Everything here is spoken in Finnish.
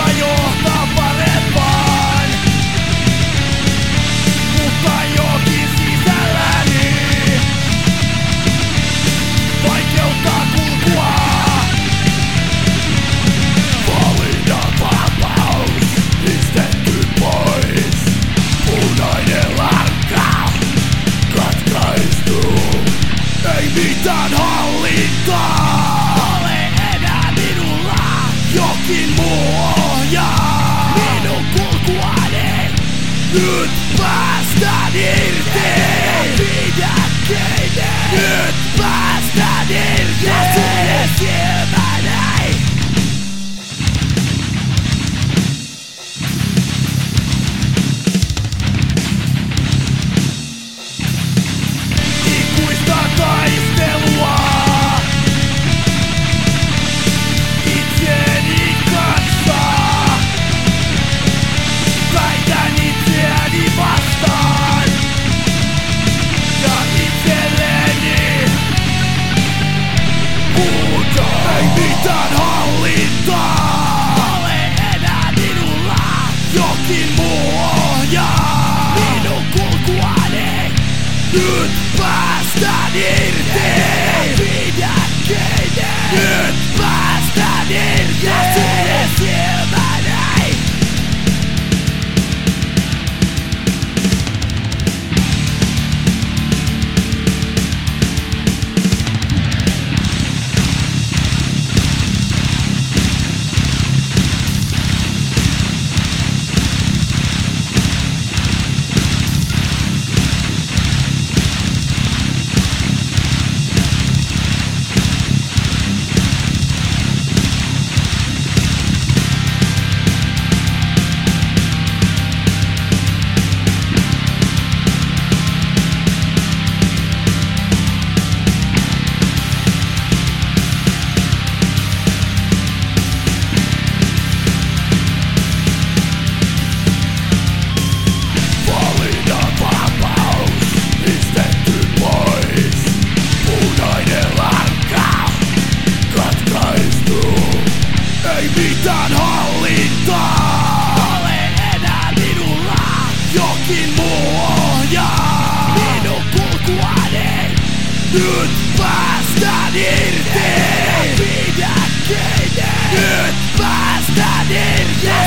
johtaa parempaan, mutta jokin sisälläni vaikeuttaa kulkua. Valinnanvapaus pistetty pois, punainen lanka katkaistu. Ei mitään hallintaa, ole enää minulla jokin muu ohjaa minun kulkuani. Nyt päästään irti, pidä kiinni. Nyt päästään irti, ja sulje silmäni. Ikuista taistelua itseni kanssa. Väitän itseäni vastaan ja itselleni huudan. Ei mitään hallintaa, ole enää minulla jokin muu ohjaa minun kulkuani. Nyt päästään irti, pidä kiinni. Nyt päästään irti, ja sulje silmäni. Ei mitään hallintaa, ole enää minulla jokin muu ohjaa minun kulkuani. Nyt päästään irti, pidä kiinni. Nyt päästään irti.